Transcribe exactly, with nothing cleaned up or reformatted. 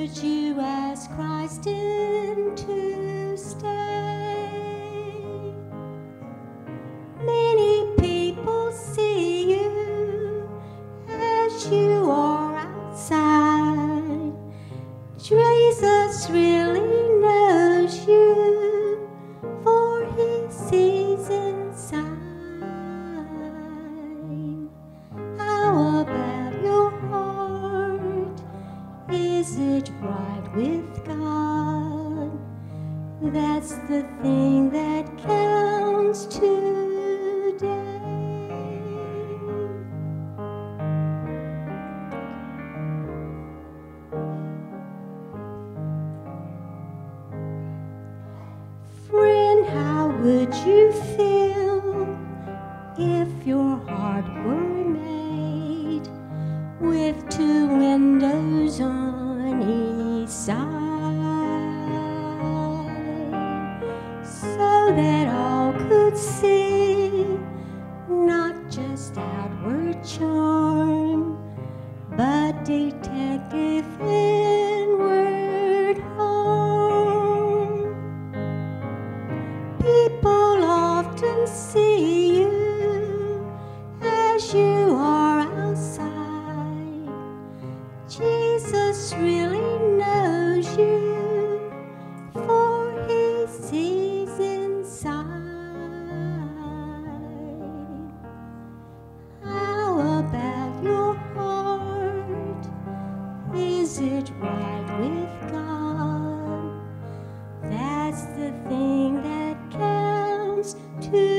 Should you ask Christ in to stay? Many people see you as you are outside. Jesus really knows you, for he sees inside. How about your heart? Is it right with God? That's the thing that counts today. Friend, how would you feel if your heart were made with two windows on each side, so that all could see not just outward charm, but detect if inward harm? People often see you as you are outside. Jesus really knows you, for he sees inside. How about your heart? Is it right with God? That's the thing that counts to